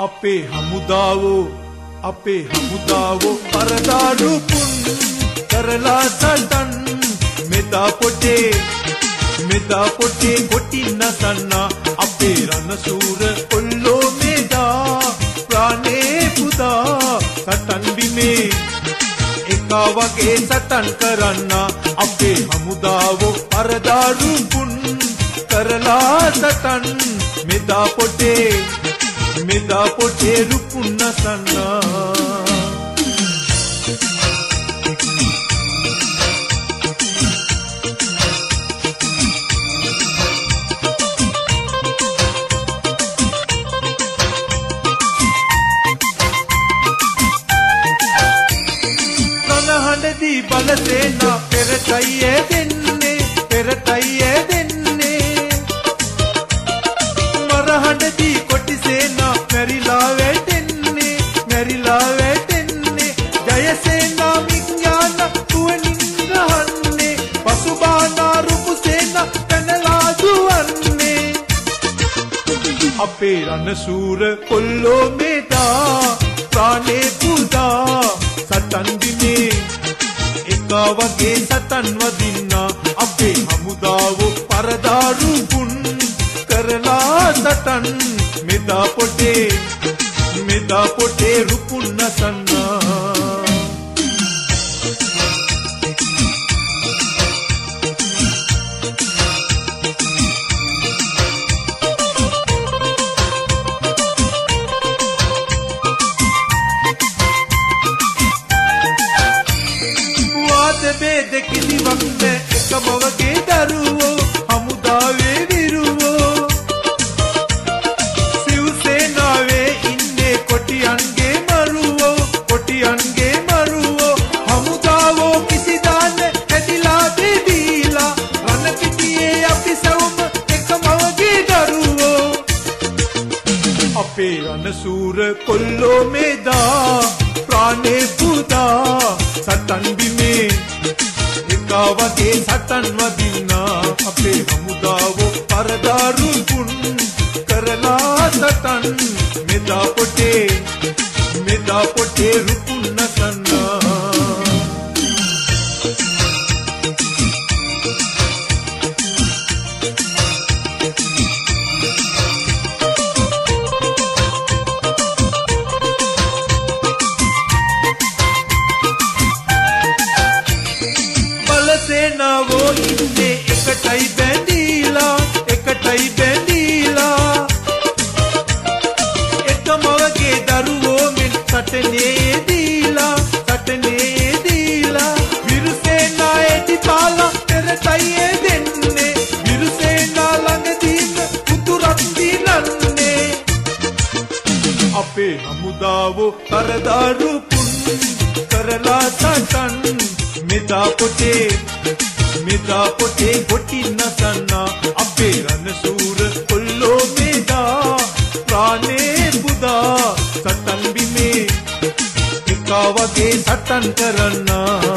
අපේ හමුදාවෝ පරදාරු පුන් කරලා සටන් මෙදා පොටේ කොටින්න සන්නා අපේ රණසූර කොල්ලෝ මෙදා ප්‍රාණේ පුදා සටන් බිමේ එකා වගේ සටන් කරන්න අපේ හමුදාවෝ පරදාරු පුන් කරලා සටන් මෙදා පොටේ රුපුන්න සන්නා කනහඬදී බලසේනා පෙරටයියේ දෙන්නේ මරහඬදී කොටිසේනා මැරිලා වැටෙන්නේ ජයසේනා විඥාන තුවනින් රහන්නේ පසුබානා රුපුසේනා පැනලා දුවන්නේ අපේ රණසූර කොල්ලෝ මෙදා ප්‍රාණේ පුදා සටන් දිනේ එකා වගේ සටන් වදින්නා අපේ හමුදාවෝ පරදාරු පුන් කරලා සටන් මෙදා පොටේ රුපුන්න සන්නා බේද කිසිවක් නැ එකම වගේ දරුවෝ හමුදාවේ විරුවෝ සිව්සේනාවේ ඉන්නේ කොටියන්ගේ මරුවෝ හමුදාවෝ කිසිදාන හැදිලා බෙදීලා රණ පිටියේ අපි සවම එකම වගේ දරුවෝ අපේ රණසූර කොල්ලෝ මෙදා ප්‍රාණේ පුදා සටන් බිමේ එකා වගේ සටන් වදින්නා අපේ හමුදාවෝ පරදාරු පුන් කරලා සටන් මෙදා පොටේ රුපුන්න සන්නා සේනාවෝ ඉන්නේ එකටයි බැඳීලා එකම වගේ දරුවෝ මෙන් සටනේ දීලා විරුසේනා එදිපාලා පෙරටයියේ දෙන්නේ විරුසේනා ළඟදීම උතුරක් දිනන්නේ අපේ හමුදාවෝ පරදාරු පුන් කරලා සටන් මෙදා පොටේ කොටින්න සන්නා අපේ රණසූර කොල්ලෝ මෙදා ප්‍රාණේ පුදා සටන් බිමේ එකා වගේ සටන් කරන්නා